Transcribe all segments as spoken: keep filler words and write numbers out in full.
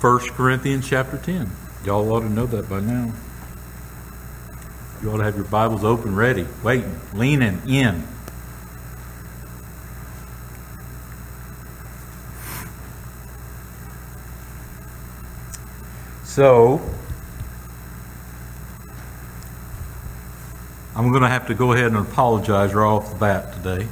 First Corinthians chapter ten. Y'all ought to know that by now. You ought to have your Bibles open, ready, waiting, leaning in. So, I'm going to have to go ahead and apologize right off the bat today.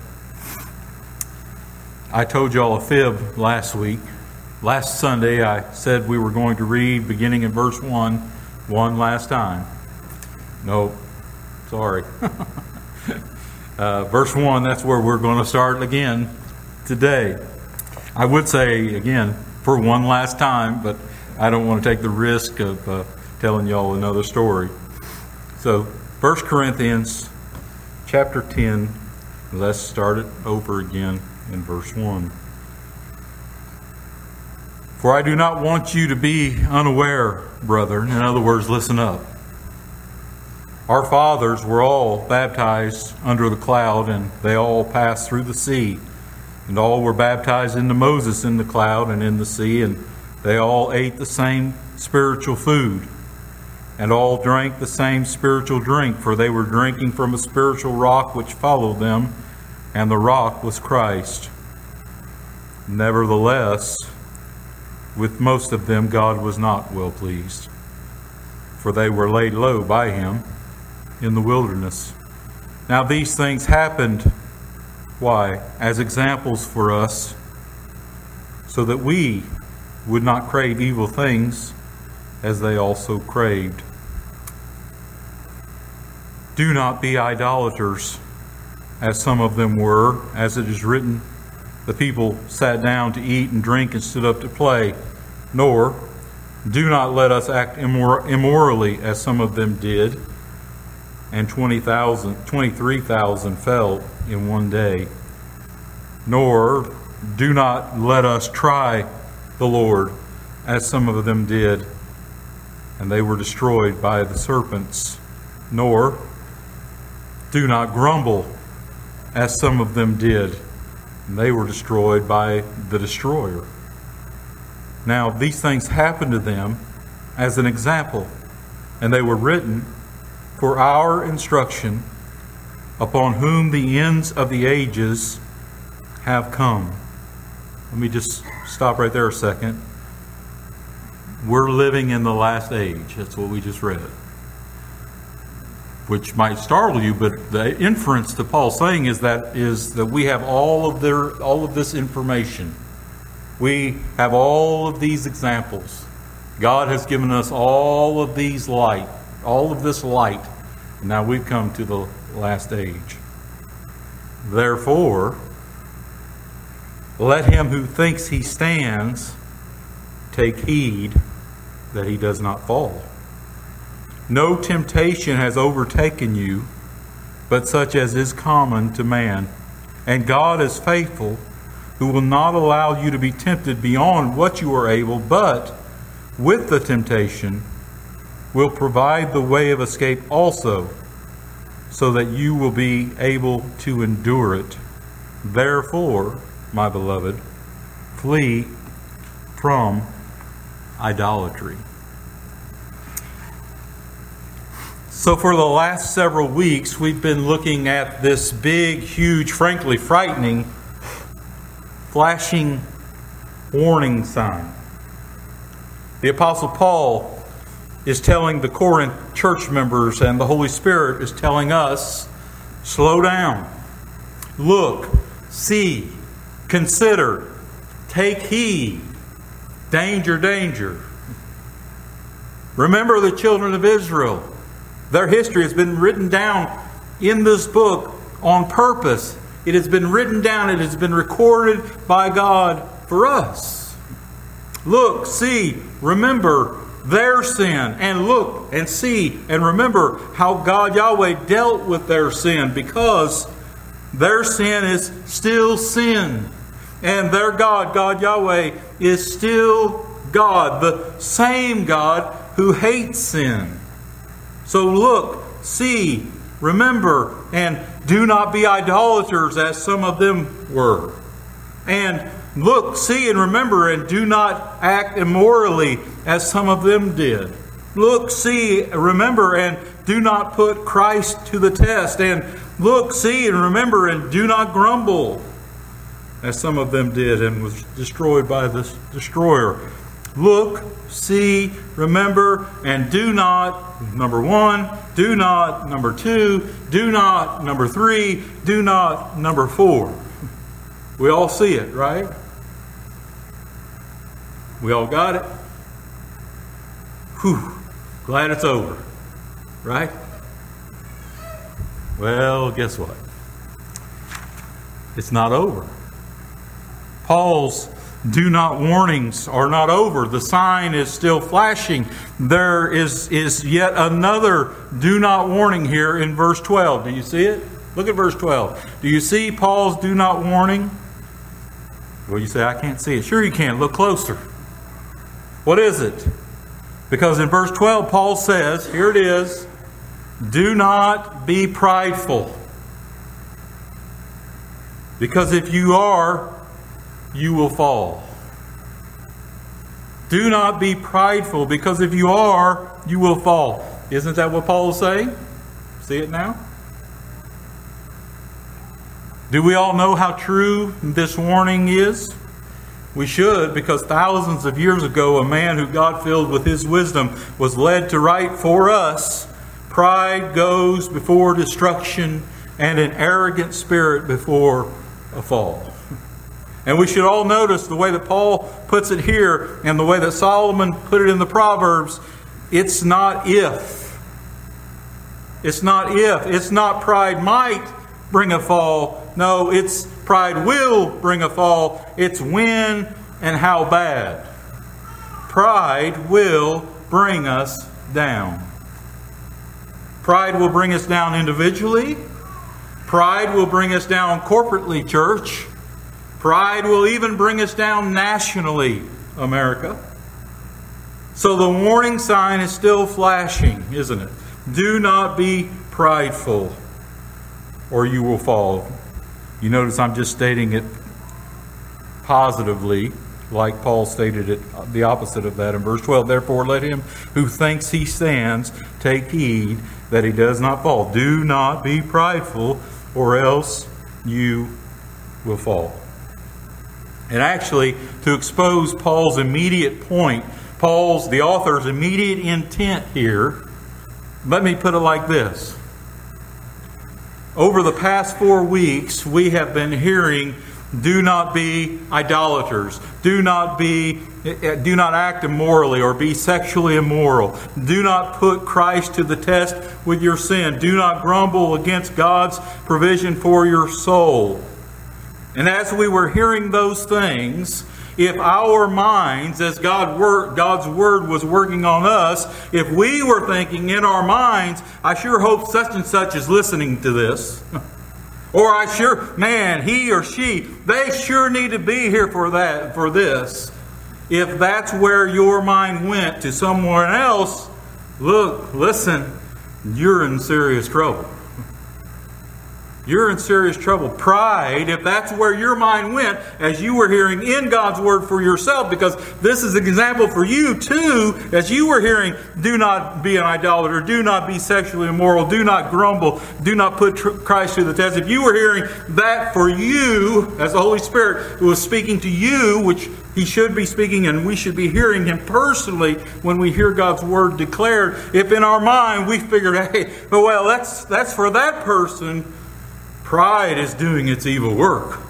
I told y'all a fib last week. Last Sunday I said we were going to read beginning in verse one, one last time. No, sorry. uh, verse one, that's where we're going to start again today. I would say again for one last time, but I don't want to take the risk of uh, telling y'all another story. So, First Corinthians chapter ten, let's start it over again in verse one. For I do not want you to be unaware, brethren. In other words, listen up. Our fathers were all baptized under the cloud, and they all passed through the sea. And all were baptized into Moses in the cloud and in the sea, and they all ate the same spiritual food, and all drank the same spiritual drink, for they were drinking from a spiritual rock which followed them, and the rock was Christ. Nevertheless, with most of them God was not well pleased, for they were laid low by him in the wilderness. Now these things happened, why? As examples for us, so that we would not crave evil things as they also craved. Do not be idolaters, as some of them were, as it is written, the people sat down to eat and drink and stood up to play. Nor do not let us act immor- immorally, as some of them did, and twenty thousand, twenty-three thousand fell in one day. Nor do not let us try the Lord, as some of them did, and they were destroyed by the serpents. Nor do not grumble, as some of them did, and they were destroyed by the destroyer. Now these things happened to them as an example, and they were written for our instruction, upon whom the ends of the ages have come. Let me just stop right there a second. We're living in the last age. That's what we just read. Which might startle you, but the inference to Paul saying is that is that we have all of their all of this information. We have all of these examples. God has given us all of these light, all of this light. Now we've come to the last age. Therefore, let him who thinks he stands take heed that he does not fall. No temptation has overtaken you, but such as is common to man. And God is faithful, who will not allow you to be tempted beyond what you are able, but with the temptation will provide the way of escape also, so that you will be able to endure it. Therefore, my beloved, flee from idolatry. So for the last several weeks, we've been looking at this big, huge, frankly frightening, flashing warning sign. The Apostle Paul is telling the Corinth church members, and the Holy Spirit is telling us, slow down, look, see, consider, take heed, danger, danger. Remember the children of Israel. Their history has been written down in this book on purpose. It has been written down. It has been recorded by God for us. Look, see, remember their sin, and look and see and remember how God Yahweh dealt with their sin, because their sin is still sin. And their God, God Yahweh, is still God, the same God who hates sin. So look, see, remember, and do not be idolaters as some of them were. And Look, see, and remember, and do not act immorally as some of them did. Look, see, remember, and do not put Christ to the test. And look, see, and remember, and do not grumble as some of them did and was destroyed by the destroyer. Look, see, remember, and do not, number one, do not, number two, do not, number three, do not, number four. We all see it, right? We all got it? Whew, glad it's over, right? Well, guess what? It's not over. Paul's do not warnings are not over. The sign is still flashing. There is, is yet another do not warning here in verse twelve. Do you see it? Look at verse twelve. Do you see Paul's do not warning? Well, you say, I can't see it. Sure you can. Look closer. What is it? Because in verse twelve, Paul says, here it is, do not be prideful. Because if you are, you will fall. Do not be prideful, because if you are, you will fall. Isn't that what Paul is saying? See it now? Do we all know how true this warning is? We should, because thousands of years ago, a man who God filled with His wisdom was led to write for us, pride goes before destruction, and an arrogant spirit before a fall. And we should all notice the way that Paul puts it here and the way that Solomon put it in the Proverbs. It's not if. It's not if. It's not pride might bring a fall. No, it's pride will bring a fall. It's when and how bad. Pride will bring us down. Pride will bring us down individually. Pride will bring us down corporately, church. Pride will even bring us down nationally, America. So the warning sign is still flashing, isn't it? Do not be prideful, or you will fall. You notice I'm just stating it positively, like Paul stated it, the opposite of that in verse twelve. Therefore, let him who thinks he stands take heed that he does not fall. Do not be prideful, or else you will fall. And actually, to expose Paul's immediate point, Paul's, the author's immediate intent here, let me put it like this. Over the past four weeks, we have been hearing, do not be idolaters. Do not be, do not act immorally or be sexually immoral. Do not put Christ to the test with your sin. Do not grumble against God's provision for your soul. And as we were hearing those things, if our minds, as God wor- God's Word was working on us, if we were thinking in our minds, I sure hope such and such is listening to this. Or I sure, man, he or she, they sure need to be here for that, for this. If that's where your mind went to someone else, look, listen, you're in serious trouble. You're in serious trouble. Pride, if that's where your mind went as you were hearing in God's Word for yourself, because this is an example for you too, as you were hearing, do not be an idolater, do not be sexually immoral, do not grumble, do not put Christ to the test. If you were hearing that for you, as the Holy Spirit was speaking to you, which He should be speaking and we should be hearing Him personally when we hear God's Word declared, if in our mind we figured, hey, well, that's, that's for that person, pride is doing its evil work.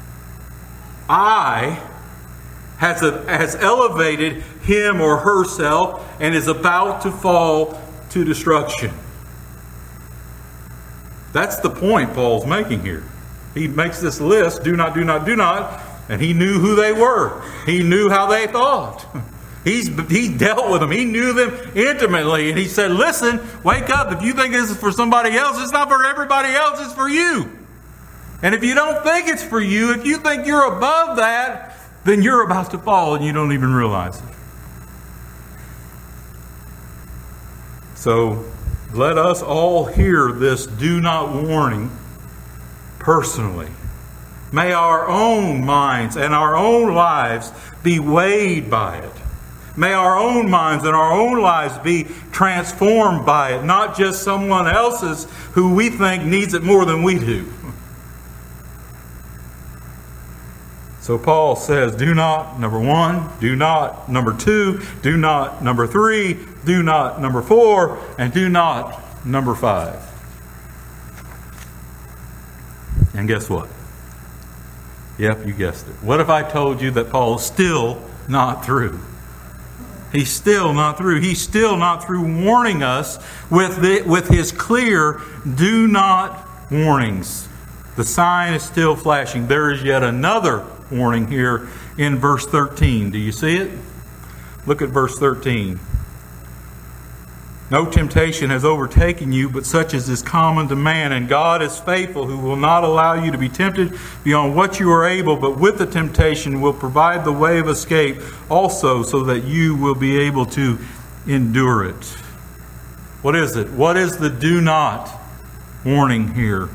I has, a, has elevated him or herself and is about to fall to destruction. That's the point Paul's making here. He makes this list, do not, do not, do not, and he knew who they were. He knew how they thought. He's, he dealt with them. He knew them intimately. And he said, listen, wake up. If you think this is for somebody else, it's not for everybody else. It's for you. And if you don't think it's for you, if you think you're above that, then you're about to fall and you don't even realize it. So let us all hear this do not warning personally. May our own minds and our own lives be weighed by it. May our own minds and our own lives be transformed by it, not just someone else's who we think needs it more than we do. So Paul says, do not, number one, do not, number two, do not, number three, do not, number four, and do not, number five. And guess what? Yep, you guessed it. What if I told you that Paul's still not through? He's still not through. He's still not through warning us with the, with his clear do not warnings. The sign is still flashing. There is yet another warning here in verse thirteen. Do you see it? Look at verse thirteen. No temptation has overtaken you, but such as is common to man. And God is faithful, who will not allow you to be tempted beyond what you are able, but with the temptation will provide the way of escape also, so that you will be able to endure it. What is it? What is the do not warning here?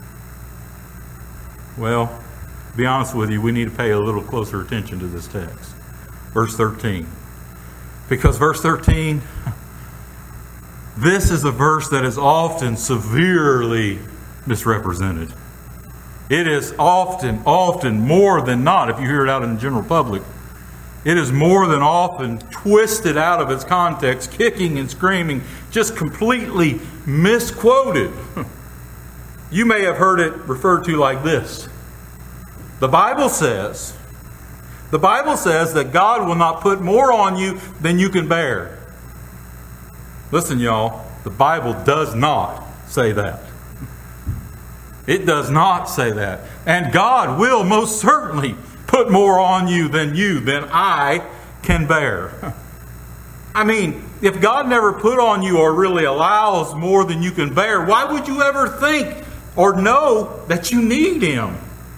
Well, to be honest with you, we need to pay a little closer attention to this text. Verse thirteen. Because verse thirteen... this is a verse that is often severely misrepresented. It is often, often, more than not, if you hear it out in the general public, it is more than often twisted out of its context, kicking and screaming, just completely misquoted. You may have heard it referred to like this. The Bible says, the Bible says that God will not put more on you than you can bear. Listen, y'all, the Bible does not say that. It does not say that. And God will most certainly put more on you than you, than I can bear. I mean, if God never put on you or really allows more than you can bear, why would you ever think or know that you need Him?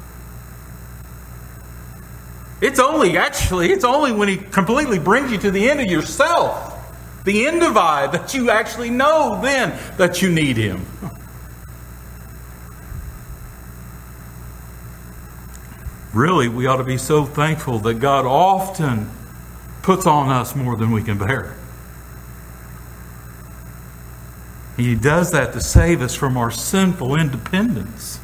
It's only, actually, it's only when He completely brings you to the end of yourself, the end of I, that you actually know then that you need Him. Really, we ought to be so thankful that God often puts on us more than we can bear. He does that to save us from our sinful independence.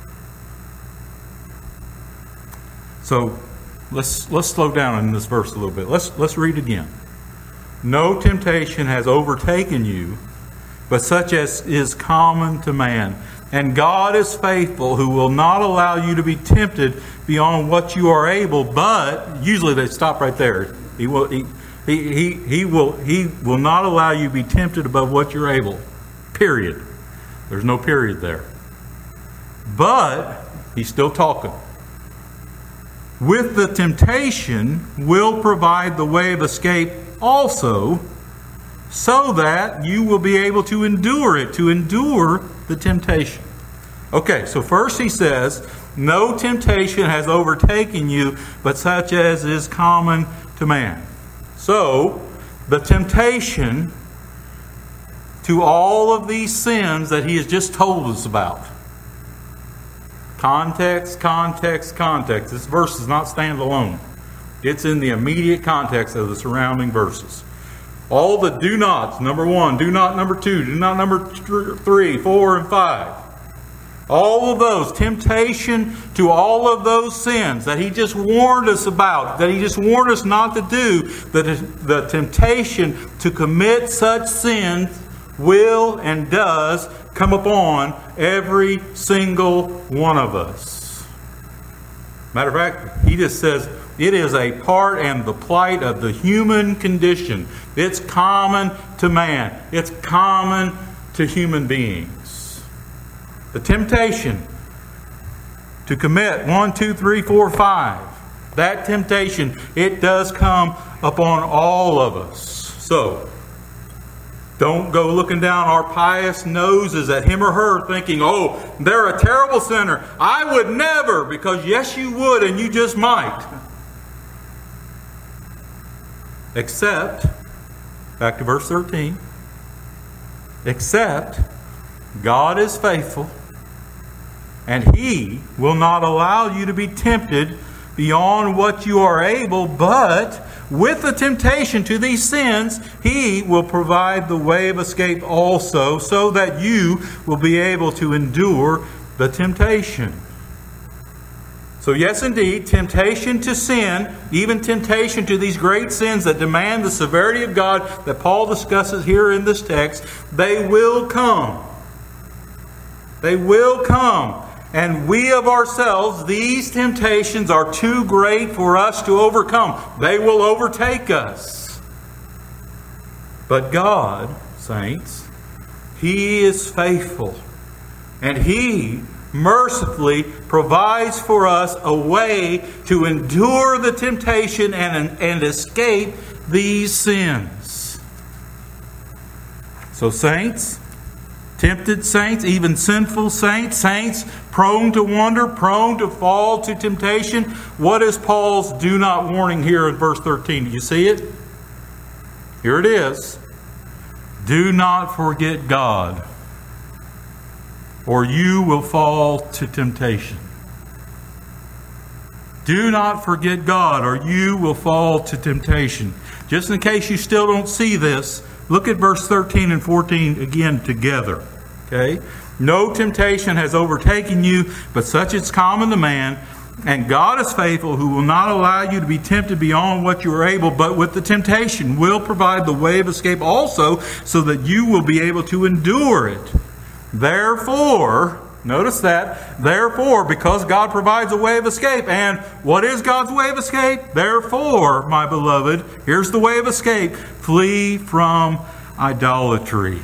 So let's let's slow down in this verse a little bit. Let's let's read again. No temptation has overtaken you, but such as is common to man. And God is faithful, who will not allow you to be tempted beyond what you are able. But usually they stop right there. He will he he he, he will he will not allow you to be tempted above what you're able. Period. There's no period there. But he's still talking. With the temptation will provide the way of escape also, so that you will be able to endure it, to endure the temptation. Okay, so first he says, no temptation has overtaken you, but such as is common to man. So, the temptation to all of these sins that he has just told us about. Context, context, context. This verse does not stand alone. It's in the immediate context of the surrounding verses. All the do nots, number one, do not number two, do not number three, four, and five. All of those, temptation to all of those sins that he just warned us about, that he just warned us not to do, the, the temptation to commit such sins will and does come upon every single one of us. Matter of fact, he just says, it is a part and the plight of the human condition. It's common to man. It's common to human beings. The temptation to commit one, two, three, four, five. That temptation, it does come upon all of us. So, don't go looking down our pious noses at him or her thinking, oh, they're a terrible sinner. I would never, because yes, you would and you just might. Except, back to verse thirteen, except God is faithful, And He will not allow you to be tempted beyond what you are able, but with the temptation to these sins, He will provide the way of escape also, so that you will be able to endure the temptation. So yes, indeed, temptation to sin, even temptation to these great sins that demand the severity of God that Paul discusses here in this text, they will come. They will come. And we of ourselves, these temptations are too great for us to overcome. They will overtake us. But God, saints, He is faithful. And He mercifully provides for us a way to endure the temptation and, and escape these sins. So saints, tempted saints, even sinful saints, saints prone to wander, prone to fall to temptation. What is Paul's do not warning here in verse thirteen? Do you see it? Here it is. Do not forget God, or you will fall to temptation. Do not forget God, or you will fall to temptation. Just in case you still don't see this, look at verse thirteen and fourteen again together. Okay? No temptation has overtaken you, but such is common to man. And God is faithful, who will not allow you to be tempted beyond what you are able, but with the temptation will provide the way of escape also, so that you will be able to endure it. Therefore, notice that, therefore, because God provides a way of escape. And what is God's way of escape? Therefore, my beloved, here's the way of escape. Flee from idolatry.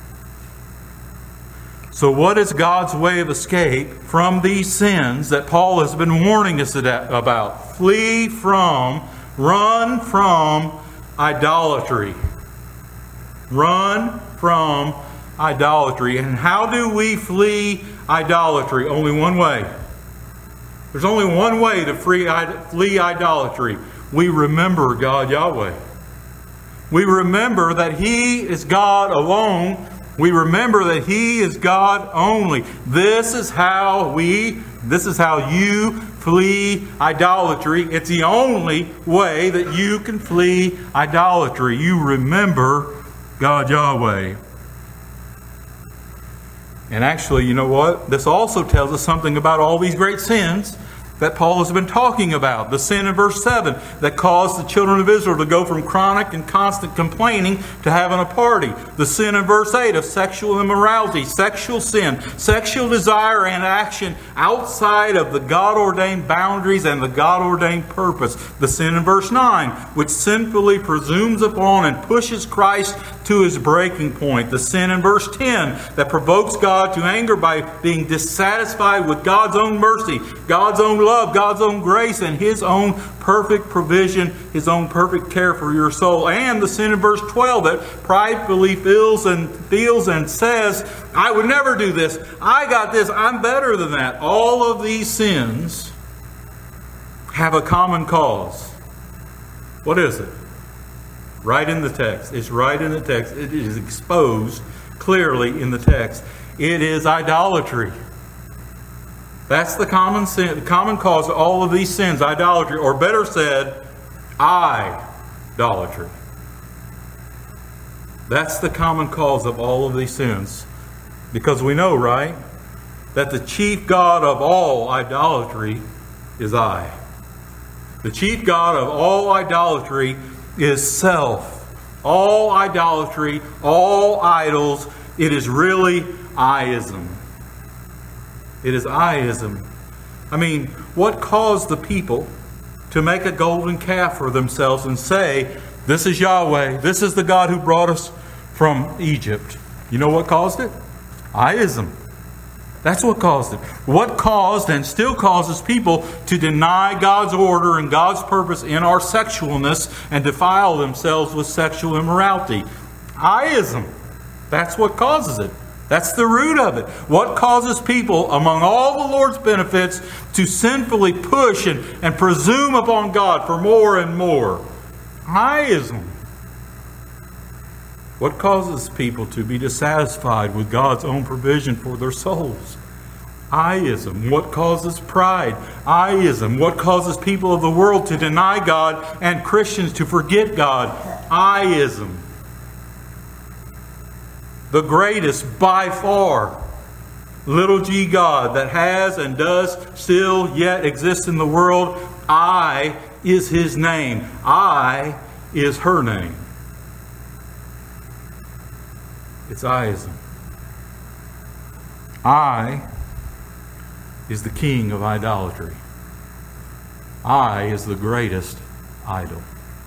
So what is God's way of escape from these sins that Paul has been warning us about? Flee from, run from idolatry. Run from idolatry. And how do we flee idolatry? Only one way. There's only one way to flee idolatry. We remember God Yahweh. We remember that He is God alone. We remember that He is God only. This is how we, this is how you flee idolatry. It's the only way that you can flee idolatry. You remember God Yahweh. And actually, you know what? This also tells us something about all these great sins that Paul has been talking about. The sin in verse seven that caused the children of Israel to go from chronic and constant complaining to having a party. The sin in verse eight of sexual immorality, sexual sin, sexual desire and action outside of the God-ordained boundaries and the God-ordained purpose. The sin in verse nine, which sinfully presumes upon and pushes Christ to His breaking point. The sin in verse ten that provokes God to anger by being dissatisfied with God's own mercy, God's own love, God's own grace, and His own perfect provision, His own perfect care for your soul. And the sin in verse twelve that pridefully feels and feels and says, I would never do this. I got this. I'm better than that. All of these sins have a common cause. What is it? Right in the text. It's right in the text. It is exposed clearly in the text. It is idolatry. That's the common sin, the common cause of all of these sins, idolatry, or better said, idolatry. That's the common cause of all of these sins. Because we know, right, that the chief god of all idolatry is I. The chief god of all idolatry is self. All idolatry, all idols, it is really I-ism. It is I-ism. I mean, what caused the people to make a golden calf for themselves and say, this is Yahweh, this is the God who brought us from Egypt? You know what caused it? I-ism. That's what caused it. What caused and still causes people to deny God's order and God's purpose in our sexualness and defile themselves with sexual immorality? I-ism. That's what causes it. That's the root of it. What causes people, among all the Lord's benefits, to sinfully push and, and presume upon God for more and more? I-ism. What causes people to be dissatisfied with God's own provision for their souls? I-ism, what causes pride? I-ism, what causes people of the world to deny God and Christians to forget God? I-ism. The greatest by far, little g God that has and does still yet exist in the world. I is His name. I is her name. It's I-ism. I is the king of idolatry. I is the greatest idol.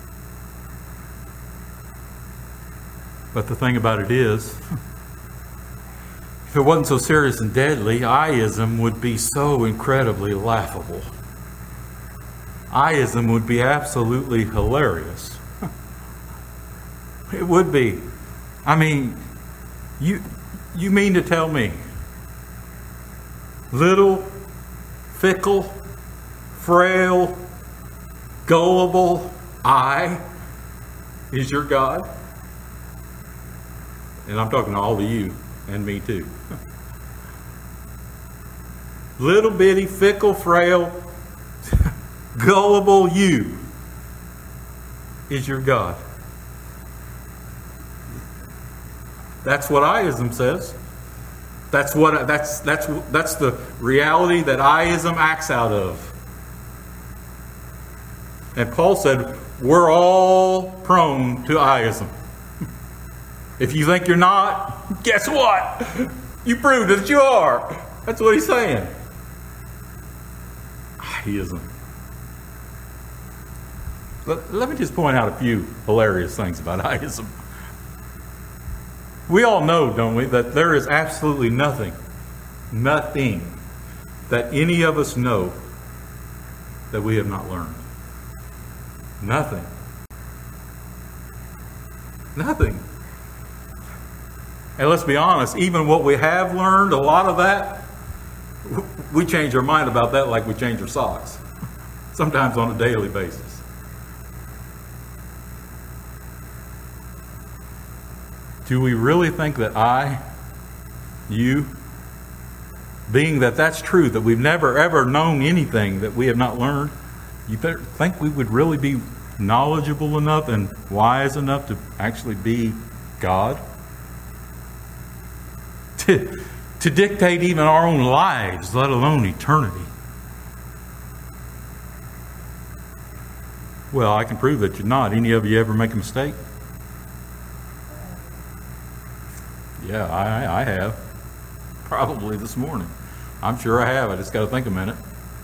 But the thing about it is, if it wasn't so serious and deadly, I-ism would be so incredibly laughable. I-ism would be absolutely hilarious. It would be. I mean, you you mean to tell me little, fickle, frail, gullible I is your God? And I'm talking to all of you and me too. Little bitty, fickle, frail, gullible you is your God. That's what I-ism says. That's what that's that's that's the reality that I-ism acts out of. And Paul said, we're all prone to I-ism. If you think you're not, guess what? You proved that you are. That's what he's saying. I-ism. Let, let me just point out a few hilarious things about I-ism. We all know, don't we, that there is absolutely nothing, nothing that any of us know that we have not learned. Nothing. Nothing. And let's be honest, even what we have learned, a lot of that, we change our mind about that like we change our socks. Sometimes on a daily basis. Do we really think that I, you, being that that's true, that we've never ever known anything that we have not learned, you think we would really be knowledgeable enough and wise enough to actually be God? To, to dictate even our own lives, let alone eternity. Well, I can prove that you're not. Any of you ever make a mistake? Yeah, I, I have. Probably this morning. I'm sure I have. I just got to think a minute.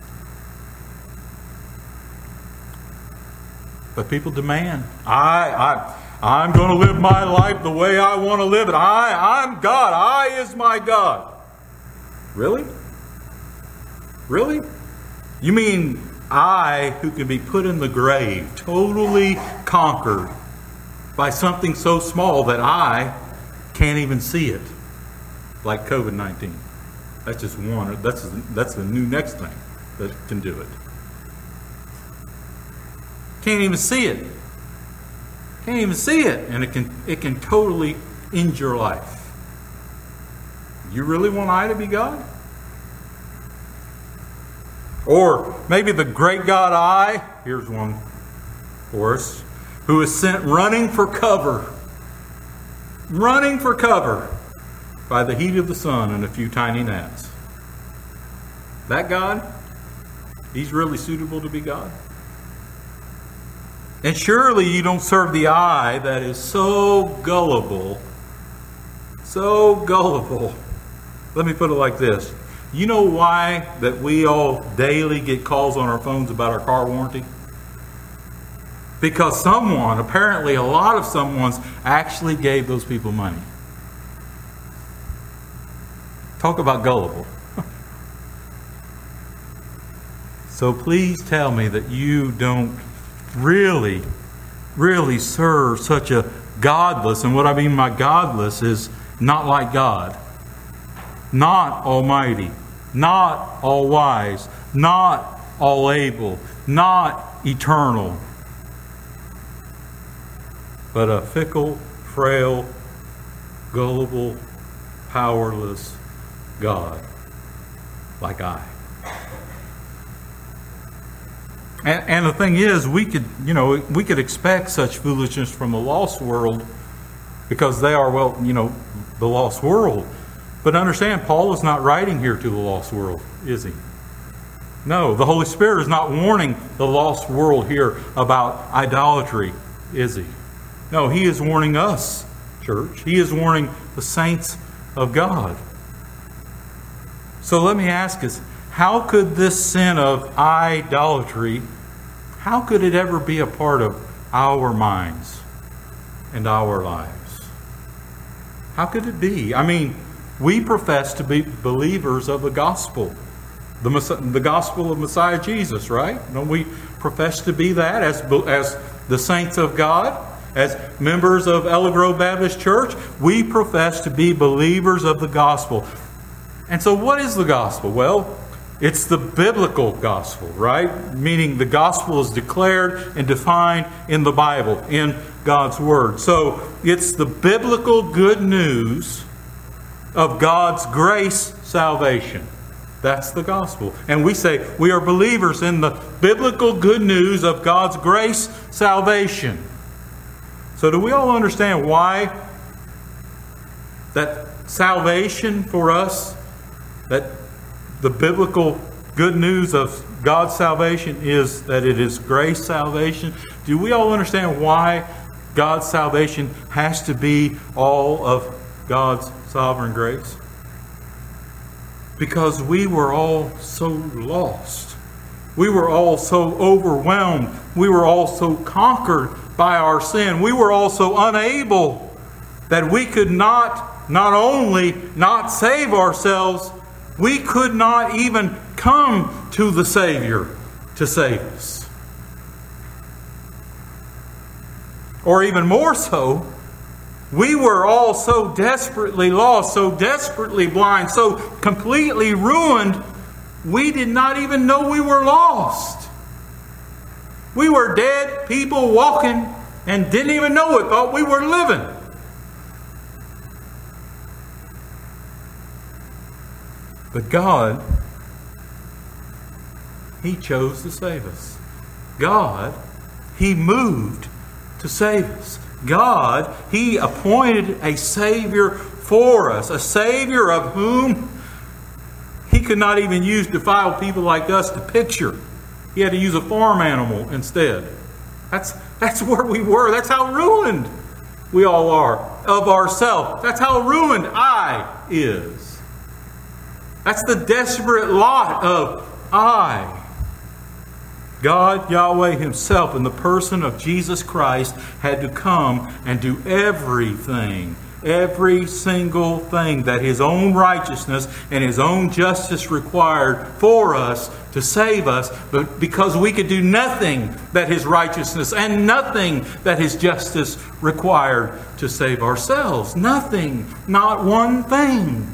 But people demand. I, I, I'm going to live my life the way I want to live it. I, I'm God. I is my God. Really? Really? You mean I, who can be put in the grave, totally conquered by something so small that I can't even see it, like covid nineteen. That's just one. That's that's the new next thing that can do it. Can't even see it. Can't even see it, and it can it can totally end your life. You really want I to be God? Or maybe the great God I, here's one for us, who is sent running for cover, running for cover by the heat of the sun and a few tiny gnats. That God, he's really suitable to be God? And surely you don't serve the I that is so gullible, so gullible. Let me put it like this. You know why that we all daily get calls on our phones about our car warranty? Because someone, apparently a lot of someone's, actually gave those people money. Talk about gullible. So please tell me that you don't really, really serve such a godless, and what I mean by godless is not like God, not almighty, not all wise, not all able, not eternal, but a fickle, frail, gullible, powerless God. like I. And, and the thing is, we could, you know, we could expect such foolishness from the lost world because they are, well, you know, the lost world. But understand, Paul is not writing here to the lost world, is he? No, the Holy Spirit is not warning the lost world here about idolatry, is he? No, he is warning us, church. He is warning the saints of God. So let me ask us, how could this sin of idolatry, how could it ever be a part of our minds and our lives? How could it be? I mean, we profess to be believers of the gospel, the, the gospel of Messiah Jesus, right? Don't we profess to be that as, as the saints of God, as members of Ella Grove Baptist Church? We profess to be believers of the gospel. And so what is the gospel? Well, it's the biblical gospel, right? Meaning the gospel is declared and defined in the Bible, in God's Word. So it's the biblical good news of God's grace salvation. That's the gospel. And we say we are believers in the biblical good news of God's grace salvation. So do we all understand why that salvation for us, that the biblical good news of God's salvation is that it is grace salvation? Do we all understand why God's salvation has to be all of God's sovereign grace? Because we were all so lost. We were all so overwhelmed. We were all so conquered by our sin. We were all so unable that we could not, not only not save ourselves, we could not even come to the Savior to save us. Or even more so, we were all so desperately lost, so desperately blind, so completely ruined, we did not even know we were lost. We were dead people walking and didn't even know it, thought we were living. But God, He chose to save us. God, He moved to save us. God, He appointed a Savior for us, a Savior of whom He could not even use defiled people like us to picture. He had to use a farm animal instead. That's, that's where we were. That's how ruined we all are of ourselves. That's how ruined I is. That's the desperate lot of I. God, Yahweh Himself, in the person of Jesus Christ, had to come and do everything, every single thing that His own righteousness and His own justice required for us to save us, but because we could do nothing that His righteousness and nothing that His justice required to save ourselves. Nothing, not one thing.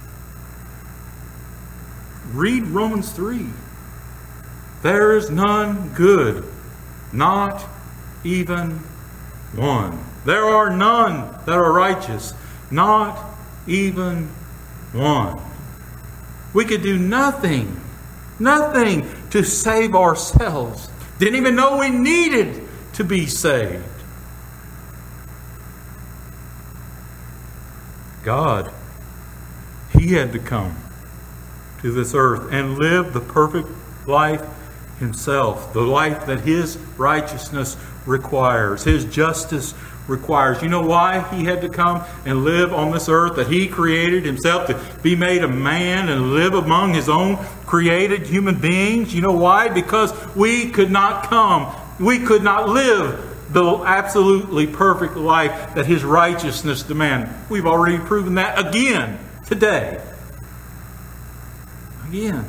Read Romans three. There is none good, not even one. There are none that are righteous, not even one. We could do nothing, nothing to save ourselves. Didn't even know we needed to be saved. God, He had to come to this earth and live the perfect life Himself, the life that His righteousness requires, His justice requires. You know why He had to come and live on this earth that He created Himself, to be made a man and live among His own created human beings? You know why? Because we could not come, we could not live the absolutely perfect life that His righteousness demands. We've already proven that again today. Again.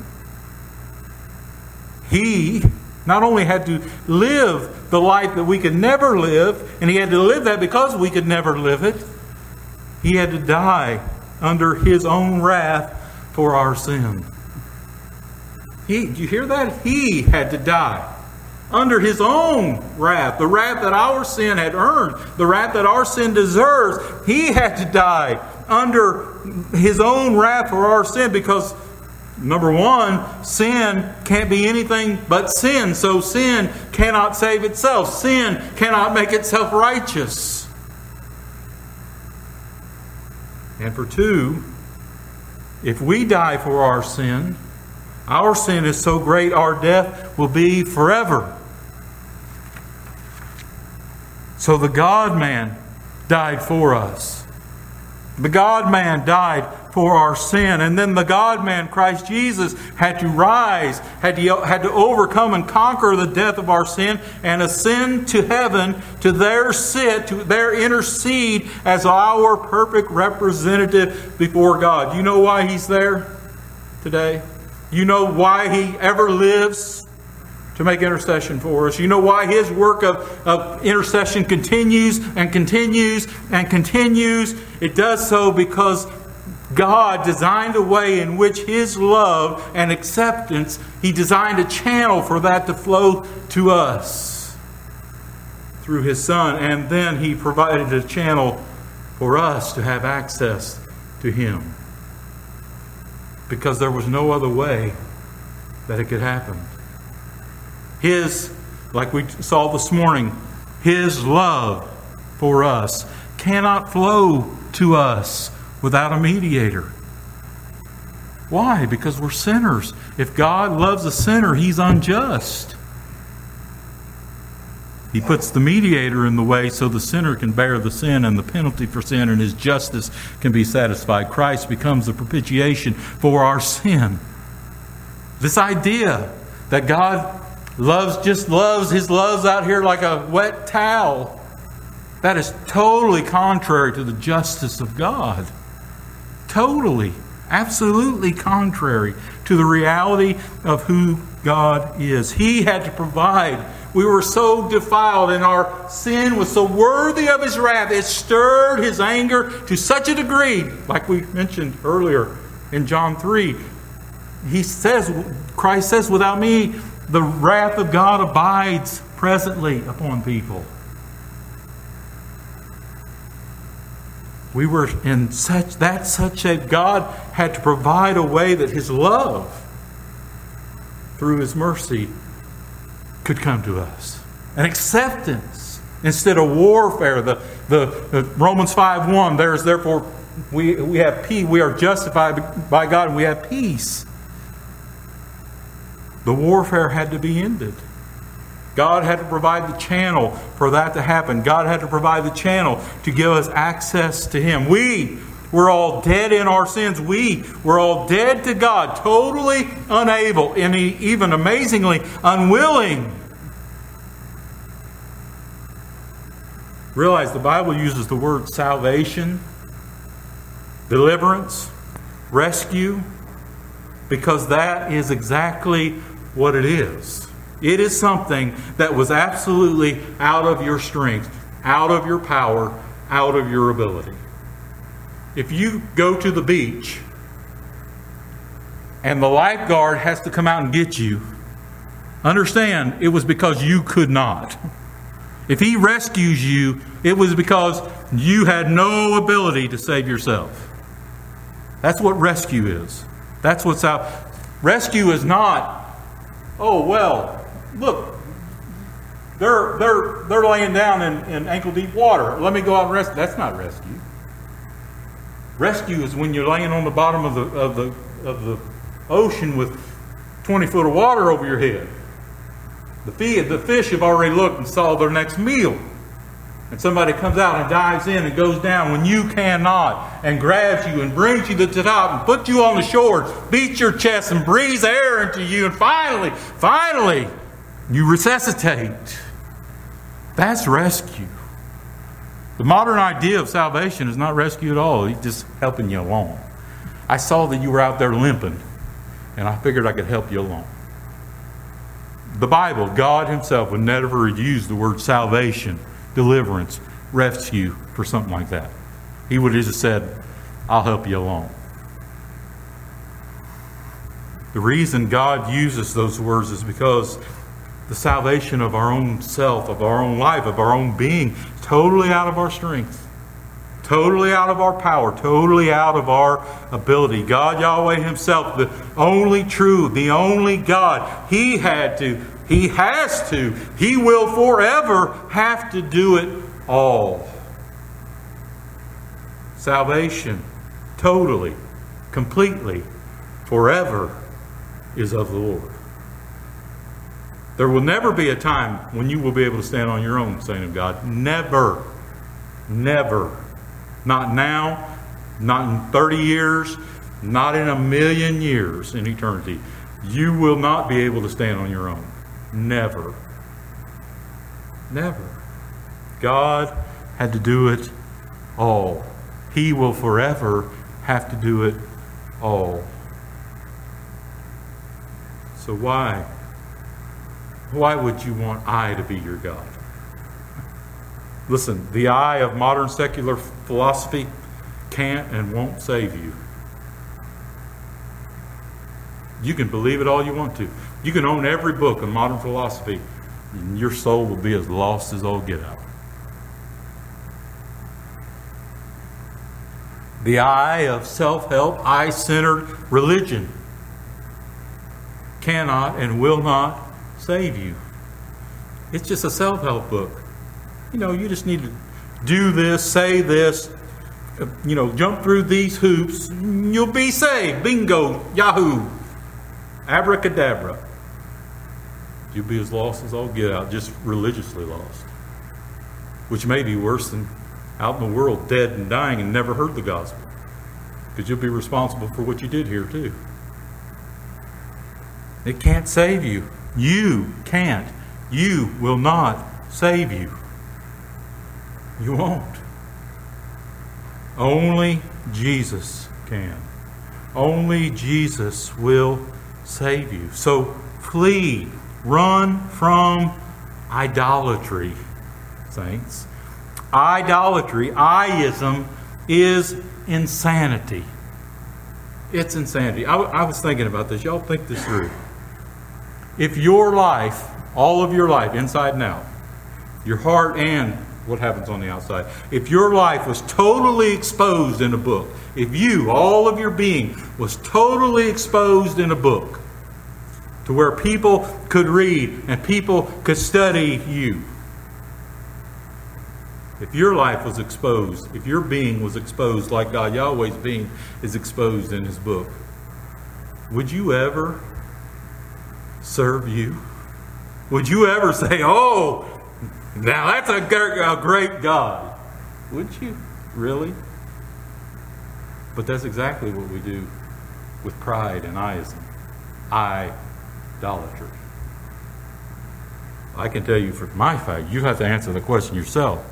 He not only had to live the life that we could never live, and He had to live that because we could never live it, He had to die under His own wrath for our sin. He, did you hear that? He had to die under His own wrath, the wrath that our sin had earned, the wrath that our sin deserves. He had to die under His own wrath for our sin because Number one, sin can't be anything but sin. So sin cannot save itself. Sin cannot make itself righteous. And for two, if we die for our sin, our sin is so great our death will be forever. So the God-man died for us. The God-man died for our sin. And then the God-man, Christ Jesus, had to rise, had to, had to overcome and conquer the death of our sin and ascend to heaven to there sit, to there intercede as our perfect representative before God. You know why He's there today? You know why He ever lives? To make intercession for us. You know why His work of, of intercession continues and continues and continues? It does so because God designed a way in which His love and acceptance, He designed a channel for that to flow to us through His Son. And then He provided a channel for us to have access to Him. Because there was no other way that it could happen. His, like we saw this morning, His love for us cannot flow to us without a mediator. Why? Because we're sinners. If God loves a sinner, He's unjust. He puts the mediator in the way so the sinner can bear the sin and the penalty for sin, and His justice can be satisfied. Christ becomes the propitiation for our sin. This idea that God loves, just loves, His love's out here like a wet towel. That is totally contrary to the justice of God. Totally, absolutely contrary to the reality of who God is. He had to provide. We were so defiled and our sin was so worthy of His wrath. It stirred His anger to such a degree, like we mentioned earlier in John three. He says, Christ says, without me, the wrath of God abides presently upon people. We were in such, that such that God had to provide a way that His love, through His mercy, could come to us. An acceptance instead of warfare. The, the, the Romans five one, there is therefore, we, we have peace, we are justified by God and we have peace. The warfare had to be ended. God had to provide the channel for that to happen. God had to provide the channel to give us access to Him. We were all dead in our sins. We were all dead to God, totally unable and even amazingly unwilling. Realize the Bible uses the word salvation, deliverance, rescue, because that is exactly what it is. It is something that was absolutely out of your strength, out of your power, out of your ability. If you go to the beach and the lifeguard has to come out and get you, understand it was because you could not. If he rescues you, it was because you had no ability to save yourself. That's what rescue is. That's what's out. Rescue is not, oh, well, look, they're they're they're laying down in, in ankle deep water. Let me go out and rescue. That's not rescue. Rescue is when you're laying on the bottom of the of the of the ocean with twenty foot of water over your head. The fish, the fish have already looked and saw their next meal. And somebody comes out and dives in and goes down when you cannot, and grabs you and brings you to the top and puts you on the shore, beats your chest and breathes air into you, and finally, finally, you resuscitate. That's rescue. The modern idea of salvation is not rescue at all. He's just helping you along. I saw that you were out there limping, and I figured I could help you along. The Bible, God Himself would never use the word salvation, deliverance, rescue for something like that. He would have just said, I'll help you along. The reason God uses those words is because the salvation of our own self, of our own life, of our own being, is totally out of our strength. Totally out of our power, totally out of our ability. God Yahweh Himself, the only true, the only God, He had to, He has to, He will forever have to do it all. Salvation, totally, completely, forever is of the Lord. There will never be a time when you will be able to stand on your own, saint of God. Never. Never. Not now, not in thirty years, not in a million years in eternity. You will not be able to stand on your own. Never. Never. God had to do it all. He will forever have to do it all. So why? Why would you want I to be your God? Listen, the I of modern secular philosophy can't and won't save you. You can believe it all you want to. You can own every book of modern philosophy, and your soul will be as lost as all get out. The I of self-help, I-centered religion cannot and will not save you. It's just a self-help book. You know, you just need to do this, say this, you know, jump through these hoops, you'll be saved. Bingo, Yahoo, abracadabra. You'll be as lost as all get out, just religiously lost. Which may be worse than out in the world, dead and dying and never heard the gospel. Because you'll be responsible for what you did here too. It can't save you. You can't. You will not save you. You won't. Only Jesus can. Only Jesus will save you. So flee, run from idolatry, saints. Idolatry, I-ism, is insanity. It's insanity. I, I was thinking about this. Y'all think this through. If your life, all of your life, inside and out, your heart and what happens on the outside, if your life was totally exposed in a book, if you, all of your being, was totally exposed in a book to where people could read and people could study you, if your life was exposed, if your being was exposed like God Yahweh's being is exposed in His book, would you ever serve you? Would you ever say, oh, now that's a great God? Would you? Really? But that's exactly what we do with pride and I-ism. Idolatry. I can tell you for my fact, you have to answer the question yourself.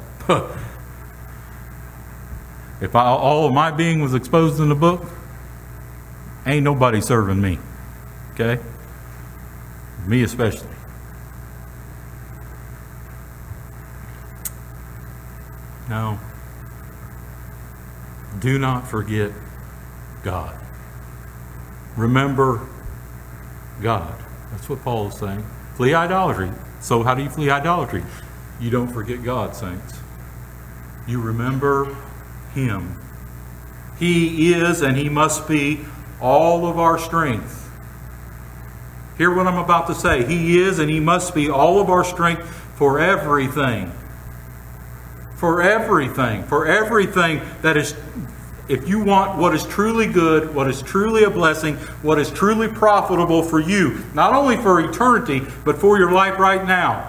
If I, all of my being was exposed in the book, ain't nobody serving me. Okay? Me especially. No. Do not forget God. Remember God. That's what Paul is saying. Flee idolatry. So how do you flee idolatry? You don't forget God, saints. You remember Him. He is and He must be all of our strength. Hear what I'm about to say. He is and He must be all of our strength for everything. For everything. For everything that is, if you want what is truly good, what is truly a blessing, what is truly profitable for you, not only for eternity, but for your life right now,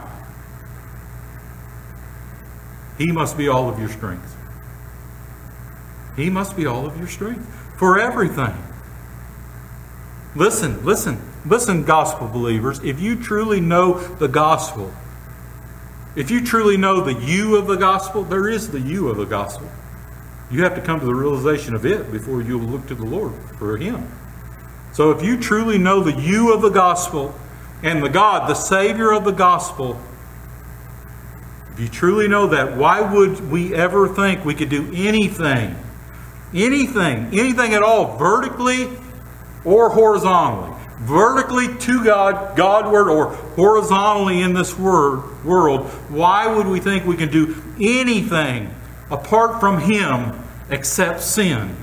He must be all of your strength. He must be all of your strength. For everything. Listen, listen, listen, gospel believers. If you truly know the gospel, if you truly know the you of the gospel, there is the you of the gospel. You have to come to the realization of it before you will look to the Lord for Him. So if you truly know the you of the gospel and the God, the Savior of the gospel, if you truly know that, why would we ever think we could do anything, anything, anything at all, vertically or horizontally? Vertically to God, Godward, or horizontally in this word, world, why would we think we can do anything apart from Him except sin.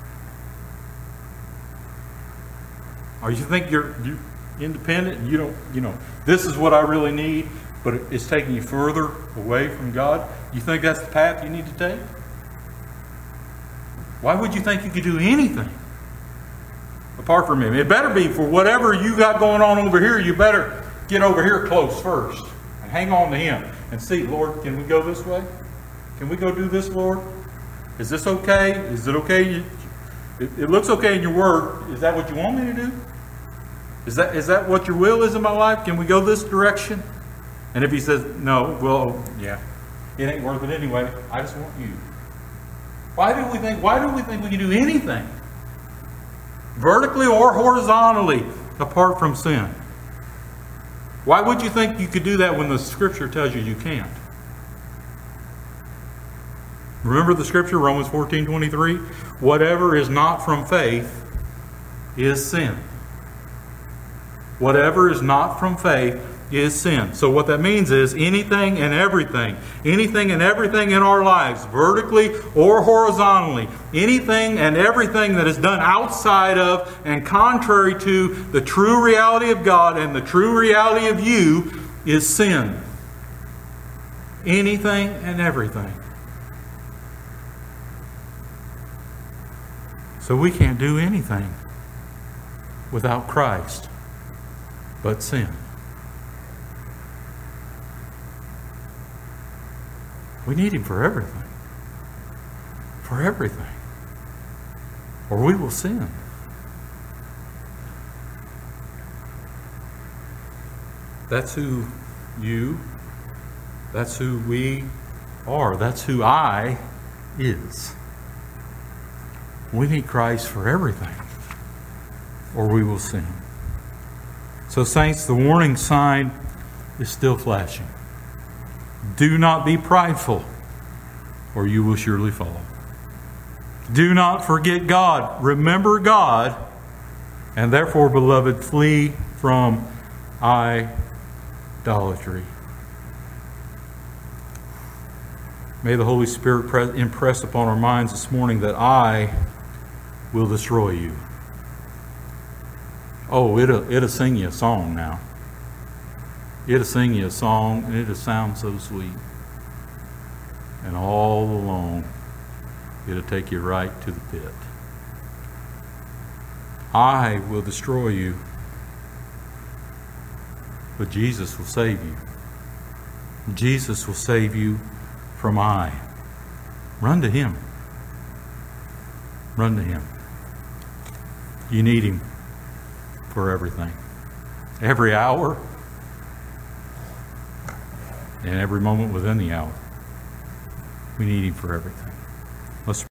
Or you think you're, you're independent and you don't, you know, this is what I really need, but it's taking you further away from God? You think that's the path you need to take? Why would you think you could do anything apart from Him? It better be for whatever you got going on over here. You better get over here close first and hang on to Him and see, Lord, can we go this way? Can we go do this, Lord? Is this okay? Is it okay? It, it looks okay in your word. Is that what you want me to do? Is that is that what your will is in my life? Can we go this direction? And if He says no, well, yeah, it ain't worth it anyway. I just want you. Why do we think? Why do we think we can do anything, vertically or horizontally, apart from sin? Why would you think you could do that when the Scripture tells you you can't? Remember the Scripture, Romans fourteen twenty-three? Whatever is not from faith is sin. Whatever is not from faith is sin. So what that means is anything and everything, anything and everything in our lives, vertically or horizontally, anything and everything that is done outside of and contrary to the true reality of God and the true reality of you is sin. Anything and everything. So we can't do anything without Christ but sin. We need Him for everything. For everything. Or we will sin. That's who you, that's who we are. That's who I is. We need Christ for everything, or we will sin. So, saints, the warning sign is still flashing. Do not be prideful, or you will surely fall. Do not forget God. Remember God, and therefore, beloved, flee from idolatry. May the Holy Spirit impress upon our minds this morning that I will destroy you. Oh, it'll, it'll sing you a song now. It'll sing you a song, and it'll sound so sweet. And all along, it'll take you right to the pit. I will destroy you, but Jesus will save you. Jesus will save you from I. Run to Him. Run to Him. You need Him for everything. Every hour and every moment within the hour. We need Him for everything. Let's